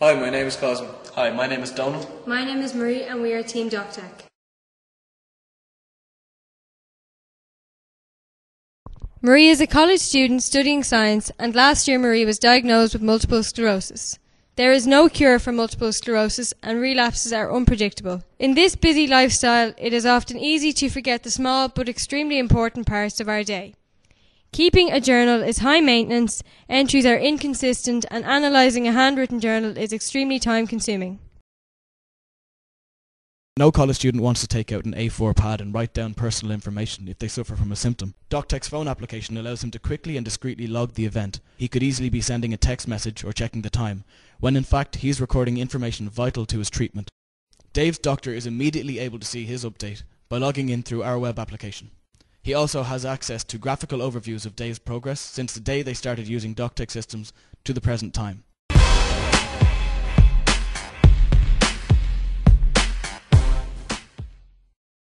Hi, my name is Cosmo. Hi, my name is Donal. My name is Marie and we are Team DocTech. Marie is a college student studying science, and last year Marie was diagnosed with multiple sclerosis. There is no cure for multiple sclerosis and relapses are unpredictable. In this busy lifestyle, it is often easy to forget the small but extremely important parts of our day. Keeping a journal is high maintenance, entries are inconsistent, and analysing a handwritten journal is extremely time consuming. No college student wants to take out an A4 pad and write down personal information if they suffer from a symptom. DocTech's phone application allows him to quickly and discreetly log the event. He could easily be sending a text message or checking the time, when in fact he is recording information vital to his treatment. Dave's doctor is immediately able to see his update by logging in through our web application. He also has access to graphical overviews of Dave's progress since the day they started using DocTech systems to the present time.